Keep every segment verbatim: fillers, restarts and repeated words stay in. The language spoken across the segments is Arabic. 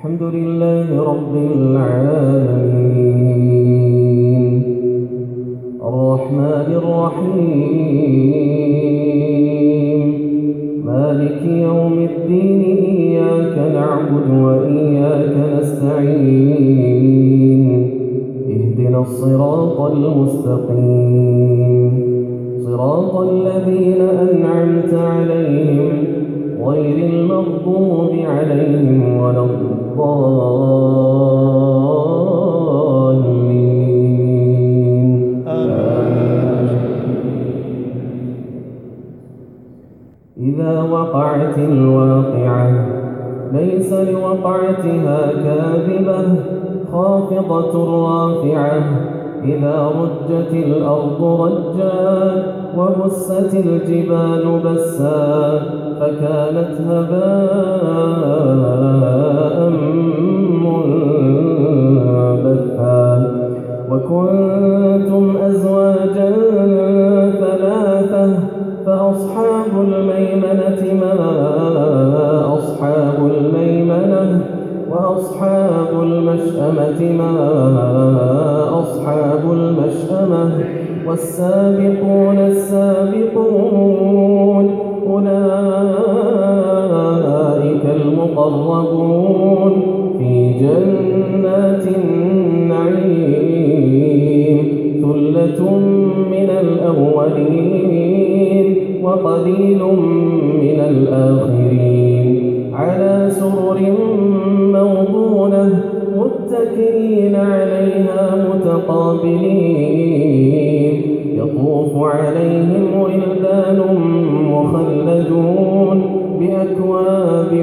الحمد لله رب العالمين الرحمن الرحيم مالك يوم الدين إياك نعبد وإياك نستعين اهدنا الصراط المستقيم صراط الذين أنعمت عليهم غير المغضوب عليهم ولا الضالين آمين. إذا وقعت الواقعة ليس لوقعتها كاذبة خافضة رافعة إذا رجت الأرض رجا وبست الجبال بسا فكانت هباء منبثا وكنتم أزواجا ثلاثة فأصحاب الميمنة ما أصحاب الميمنة وأصحاب المشأمة ما أصحاب المشأمة والسابقون السابقون أولئك المقربون في جنات النعيم ثلة من الأولين وقليل من الآخرين على سرر موضونة متكئين عليها متقابلين يطوف عليهم ولدان مخلدون بأكواب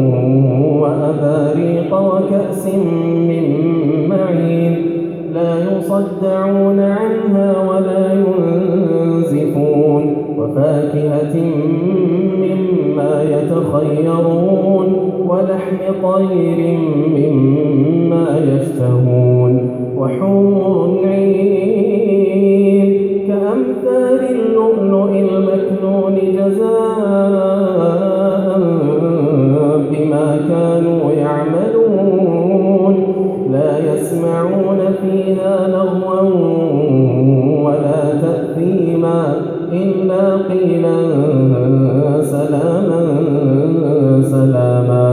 وأباريق وكأس من معين لا يصدعون عنها ولا ينزفون وفاكهة مما يتخيرون ولحم طير مما يشتهون وحور عين كأمثال اللؤلؤ المكنون جزاء بما كانوا يعملون لا يسمعون فيها لغوا ولا تأثيما إلا قيلا سلاما سلاما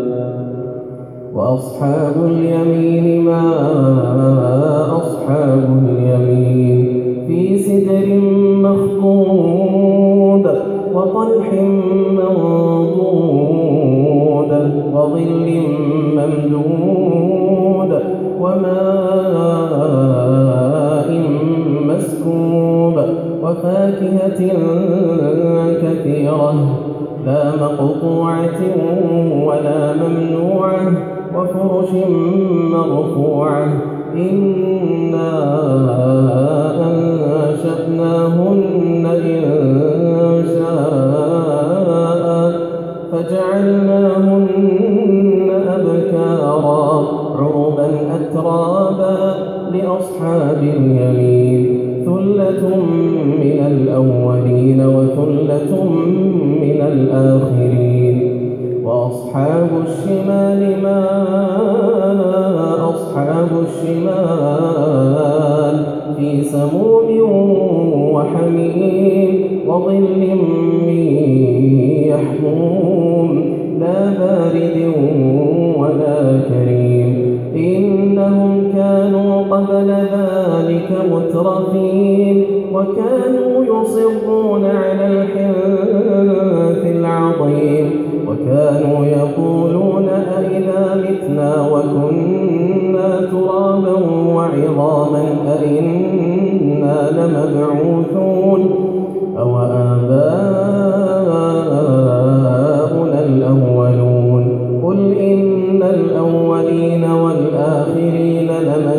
وأصحاب اليمين ما أصحاب اليمين في سدر مخضود وطلح منضود وظل ممدود وماء مسكوب وفاكهة كثيرة لا مقطوعة ولا ممنوعة وفرش مرفوعة إنا أنشأناهن إنشاء فجعلناهن أبكارا عربا أترابا لأصحاب اليمين ثلة من الأولين وثلة من الآخرين وأصحاب الشمال ما أصحاب الشمال في سموم وحميم وظل من يحموم لا بارد ولا كريم إنهم كانوا قبل ذلك مترفين وكانوا يصرون على الحنث العظيم وكانوا يقولون أئذا متنا وكنا ترابا وعظاما أئنا لمبعوثون أو آباؤنا الأولون قل إن الأولين والآخرين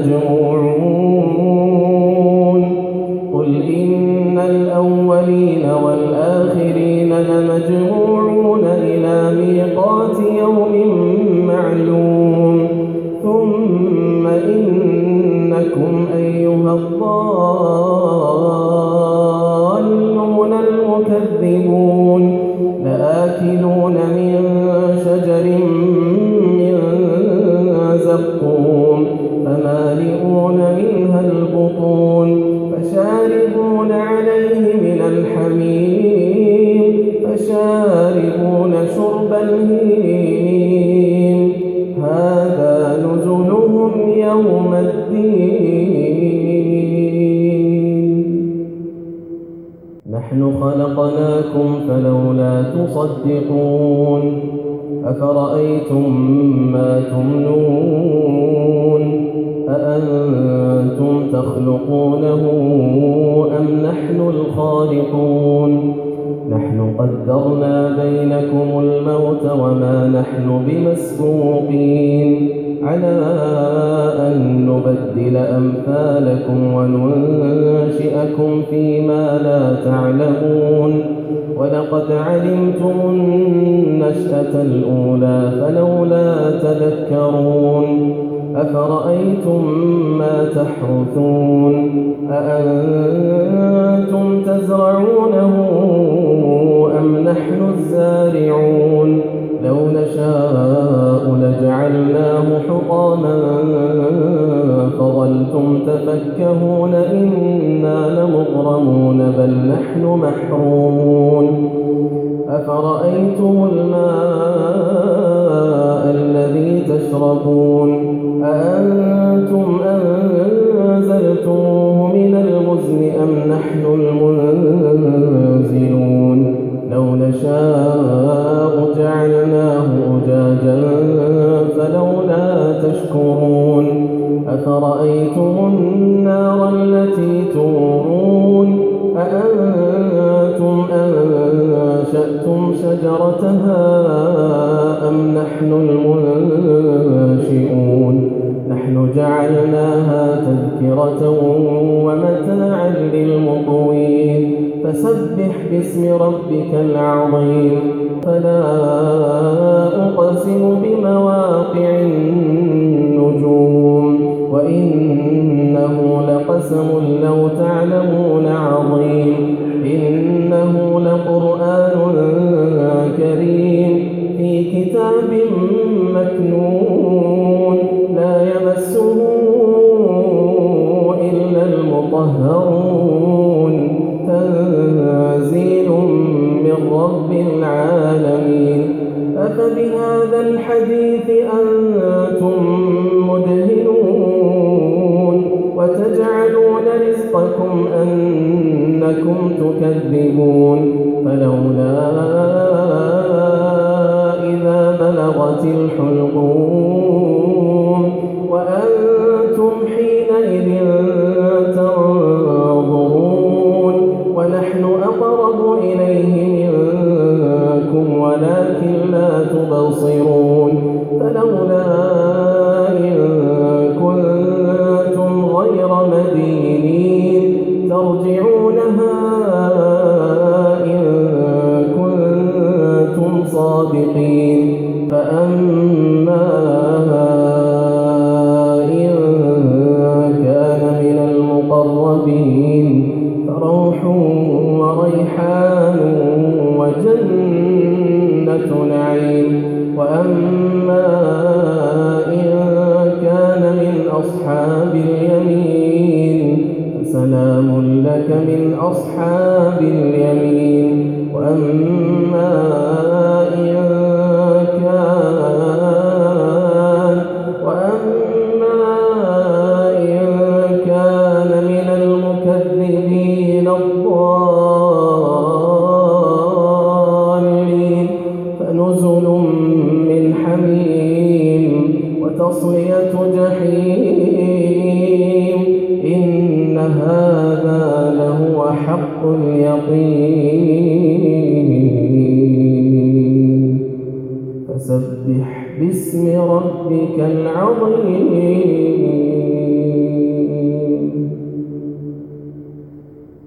لمجموعون قل إن الأولين والآخرين لمجموعون إلى ميقات يوم معلوم ثم إنكم أيها الضالون المكذبون لآكلون من شجر من تصدقون أفرأيتم ما تمنون أأنتم تخلقونه أم نحن الخالقون نحن قدرنا بينكم الموت وما نحن بمسبوقين على أن نبدل أمثالكم وننشئكم فيما لا تعلمون ولقد علمتم النشأة الأولى فلولا تذكرون أفرأيتم ما تحرثون أأنتم تزرعونه أم نحن الزارعون لو نشاء لجعلناه حطاما فظلتم تفكهون إنا لمغرمون بل نحن محرومون أفرأيتم الماء الذي تشربون أأنتم أنزلتموه من المزن أم نحن المنزلون لو نشاء جعلناه أجاجا فلولا تشكرون أفرأيتم النار التي تورون أأنتم أنشأتم شجرتها أم نحن المنشئون نحن جعلناها تذكرة ومتاعا للمقوين فسبح باسم ربك العظيم فلا أقسم بمواقع النجوم وإنه لقسم لو تعلمون عظيم إنه لقرآن كريم في كتاب مكنون لا يمسه إلا المطهرون تنزيل من رب العالمين أفبهذا الحديث أنتم مدهنون وتجعلون رزقكم أنكم تكذبون فلولا إذا بلغت الحلقوم وأنتم حينئذ تنظرون ونحن أقرب إليه منكم ولكن لا تبصرون فلولا إن كنتم غير مدينين ترجعونها إن كنتم صادقين فأما إن كان من المقربين فروح وريحان وجنة نعيم وأما إن كان من أصحاب اليمين فسلام لك من أصحاب اليمين وأما إن كان وأما إن كان من المكذبين الضالين فنزل من حميم وتصلية جحيم إن هذا لهو حق اليقين فسبح باسم ربك العظيم